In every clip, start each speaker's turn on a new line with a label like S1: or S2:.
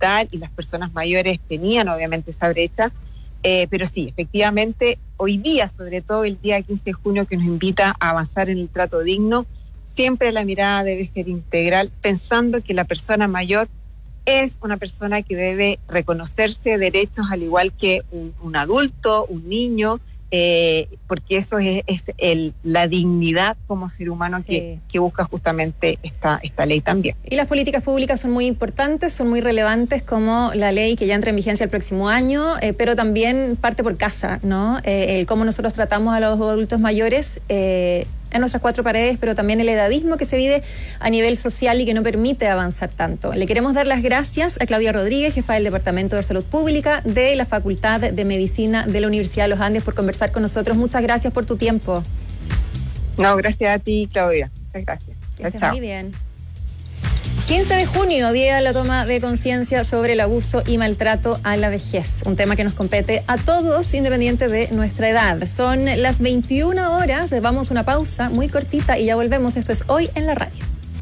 S1: digital y las personas mayores tenían obviamente esa brecha. Pero sí, efectivamente, hoy día, sobre todo el día 15 de junio, que nos invita a avanzar en el trato digno, siempre la mirada debe ser integral, pensando que la persona mayor es una persona que debe reconocerse derechos al igual que un adulto, un niño, porque eso es la dignidad como ser humano que busca justamente esta ley también.
S2: Y las políticas públicas son muy importantes, son muy relevantes, como la ley que ya entra en vigencia el próximo año, pero también parte por casa, ¿no? El cómo nosotros tratamos a los adultos mayores en nuestras cuatro paredes, pero también el edadismo que se vive a nivel social y que no permite avanzar tanto. Le queremos dar las gracias a Claudia Rodríguez, jefa del Departamento de Salud Pública de la Facultad de Medicina de la Universidad de los Andes, por conversar con nosotros. Muchas gracias por tu tiempo.
S1: No, gracias a ti, Claudia. Muchas gracias.
S2: Que estés muy bien. 15 de junio, día de la toma de conciencia sobre el abuso y maltrato a la vejez. Un tema que nos compete a todos, independiente de nuestra edad. Son las 21 horas, vamos a una pausa muy cortita y ya volvemos. Esto es Hoy en la Radio.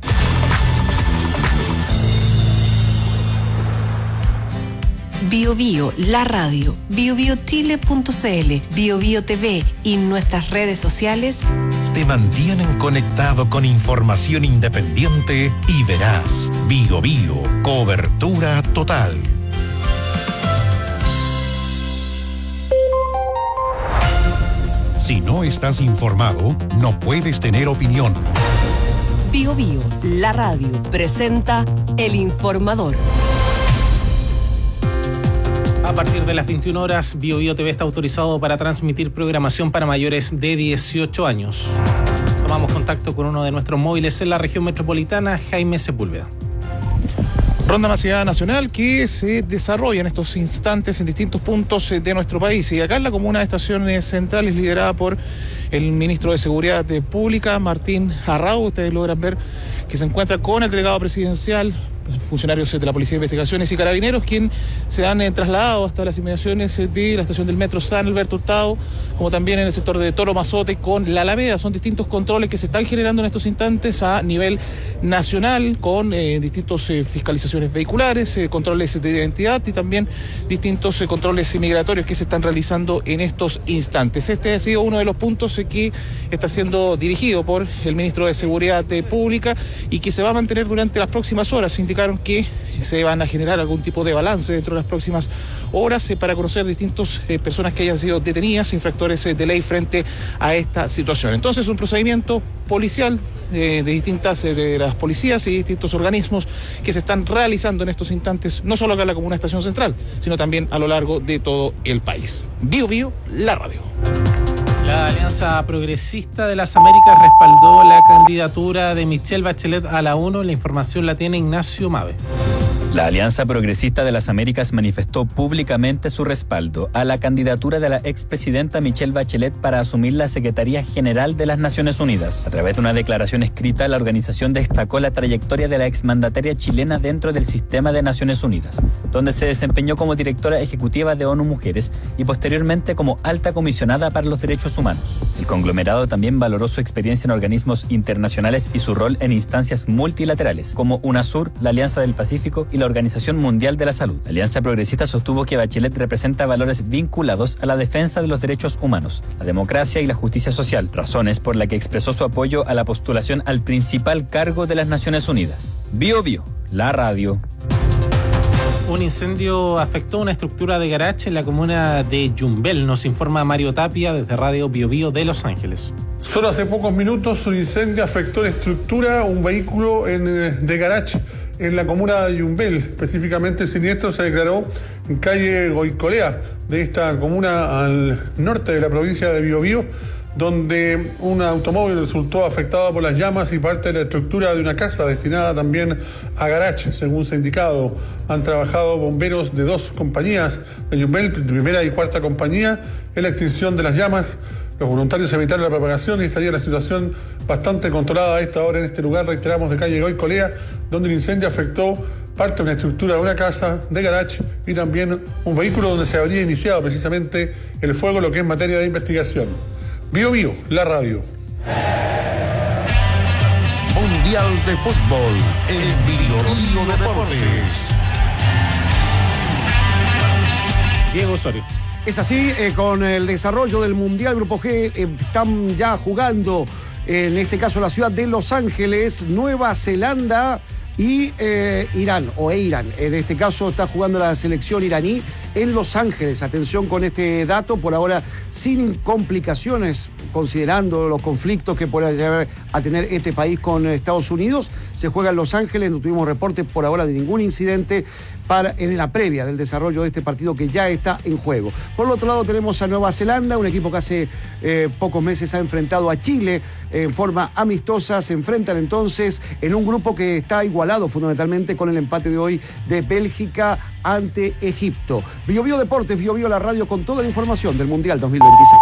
S3: Bio Bio, la radio, biobiochile.cl, Bio Bio TV y nuestras redes sociales
S4: te mantienen conectado con información independiente y veraz. Bio Bio, cobertura total. Si no estás informado, no puedes tener opinión.
S3: Bio Bio, la radio, presenta El Informador.
S5: A partir de las 21 horas, Bio Bio TV está autorizado para transmitir programación para mayores de 18 años. Tomamos contacto con uno de nuestros móviles en la región metropolitana, Jaime Sepúlveda.
S6: Ronda masiva nacional que se desarrolla en estos instantes en distintos puntos de nuestro país. Y acá en la comuna de Estaciones Centrales, liderada por el ministro de Seguridad Pública, Martín Arrau. Ustedes logran ver que se encuentra con el delegado presidencial, funcionarios de la Policía de Investigaciones y Carabineros, quien se han trasladado hasta las inmediaciones de la estación del metro San Alberto Hurtado, como también en el sector de Toro Mazote con la Alameda. Son distintos controles que se están generando en estos instantes a nivel nacional, con distintos fiscalizaciones vehiculares, controles de identidad y también distintos controles migratorios que se están realizando en estos instantes. Este ha sido uno de los puntos que está siendo dirigido por el ministro de Seguridad Pública y que se va a mantener durante las próximas horas. Indicaron que se van a generar algún tipo de balance dentro de las próximas horas para conocer distintas personas que hayan sido detenidas, infractores de ley frente a esta situación. Entonces, un procedimiento policial de distintas de las policías y distintos organismos que se están realizando en estos instantes, no solo acá en la comuna de Estación Central, sino también a lo largo de todo el país. Bio Bio, la radio.
S5: La Alianza Progresista de las Américas respaldó la candidatura de Michelle Bachelet a la ONU. La información la tiene Ignacio Mave.
S7: La Alianza Progresista de las Américas manifestó públicamente su respaldo a la candidatura de la expresidenta Michelle Bachelet para asumir la Secretaría General de las Naciones Unidas. A través de una declaración escrita, la organización destacó la trayectoria de la exmandataria chilena dentro del sistema de Naciones Unidas, donde se desempeñó como directora ejecutiva de ONU Mujeres y posteriormente como alta comisionada para los derechos humanos. El conglomerado también valoró su experiencia en organismos internacionales y su rol en instancias multilaterales, como UNASUR, la Alianza del Pacífico y la Organización Mundial de la Salud. La Alianza Progresista sostuvo que Bachelet representa valores vinculados a la defensa de los derechos humanos, la democracia y la justicia social, razones por las que expresó su apoyo a la postulación al principal cargo de las Naciones Unidas. Bio Bio, la radio.
S5: Un incendio afectó una estructura de garage en la comuna de Yumbel, nos informa Mario Tapia desde Radio Bio Bio de Los Ángeles.
S8: Solo hace pocos minutos un incendio afectó la estructura, un vehículo de garage en la comuna de Yumbel. Específicamente el siniestro se declaró en calle Goicolea de esta comuna al norte de la provincia de Biobío, donde un automóvil resultó afectado por las llamas y parte de la estructura de una casa destinada también a garage, según se ha indicado. Han trabajado bomberos de dos compañías de Yumbel, primera y cuarta compañía, en la extinción de las llamas. Los voluntarios evitaron la propagación y estaría la situación bastante controlada a esta hora en este lugar, reiteramos, de calle Goicolea, donde el incendio afectó parte de una estructura de una casa de garage y también un vehículo donde se habría iniciado precisamente el fuego, lo que es materia de investigación. Bio Bio, la radio.
S4: Mundial de Fútbol, el Bio Bio Deportes.
S5: Diego Osorio.
S9: Es así, con el desarrollo del Mundial Grupo G, están ya jugando, en este caso la ciudad de Los Ángeles, Nueva Zelanda y Irán, o Irán. En este caso está jugando la selección iraní en Los Ángeles. Atención con este dato, por ahora sin complicaciones, considerando los conflictos que puede llegar a tener este país con Estados Unidos. Se juega en Los Ángeles, no tuvimos reporte por ahora de ningún incidente en la previa del desarrollo de este partido que ya está en juego. Por el otro lado tenemos a Nueva Zelanda, un equipo que hace pocos meses ha enfrentado a Chile en forma amistosa. Se enfrentan entonces en un grupo que está igualado fundamentalmente con el empate de hoy de Bélgica ante Egipto. Bio Bio Deportes, Bio Bio la radio con toda la información del Mundial 2026.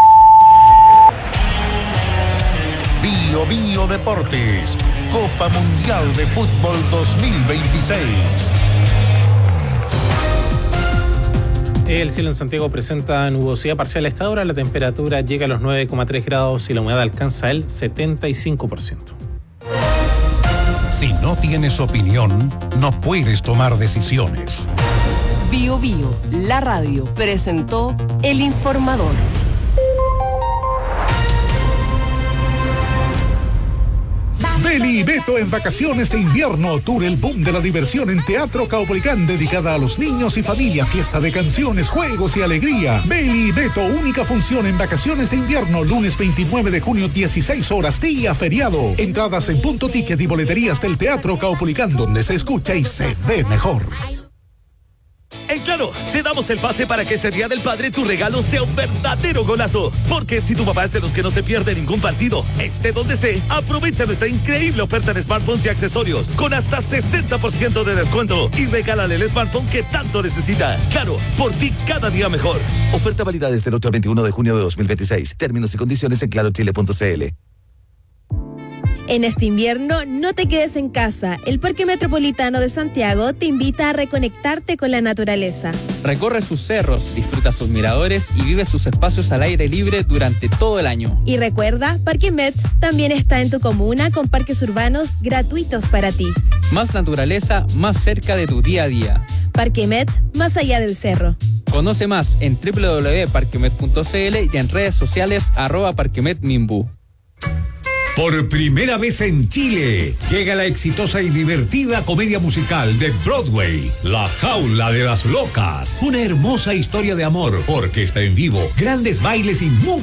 S4: Bio Bio Deportes, Copa Mundial de Fútbol 2026.
S5: El cielo en Santiago presenta nubosidad parcial a esta hora, la temperatura llega a los 9,3 grados y la humedad alcanza el 75%.
S4: Si no tienes opinión, no puedes tomar decisiones.
S3: Bio Bio, la radio, presentó El Informador.
S10: Beli y Beto en vacaciones de invierno, tour el boom de la diversión en Teatro Caupolicán, dedicada a los niños y familia, fiesta de canciones, juegos y alegría. Beli y Beto, única función en vacaciones de invierno, lunes 29 de junio, 16 horas, día feriado. Entradas en Punto Ticket y boleterías del Teatro Caupolicán, donde se escucha y se ve mejor.
S11: En Claro, te damos el pase para que este Día del Padre tu regalo sea un verdadero golazo. Porque si tu papá es de los que no se pierde ningún partido, esté donde esté, aprovecha nuestra increíble oferta de smartphones y accesorios con hasta 60% de descuento y regálale el smartphone que tanto necesita. Claro, por ti cada día mejor. Oferta válida desde el 8 al 21 de junio de 2026. Términos y condiciones en clarochile.cl.
S12: En este invierno, no te quedes en casa. El Parque Metropolitano de Santiago te invita a reconectarte con la naturaleza.
S13: Recorre sus cerros, disfruta sus miradores y vive sus espacios al aire libre durante todo el año.
S12: Y recuerda, Parque Met también está en tu comuna con parques urbanos gratuitos para ti.
S13: Más naturaleza, más cerca de tu día a día.
S12: Parque Met, más allá del cerro.
S13: Conoce más en www.parquemet.cl y en redes sociales @parquemetminbu.
S14: Por primera vez en Chile, llega la exitosa y divertida comedia musical de Broadway, La Jaula de las Locas. Una hermosa historia de amor, orquesta en vivo, grandes bailes y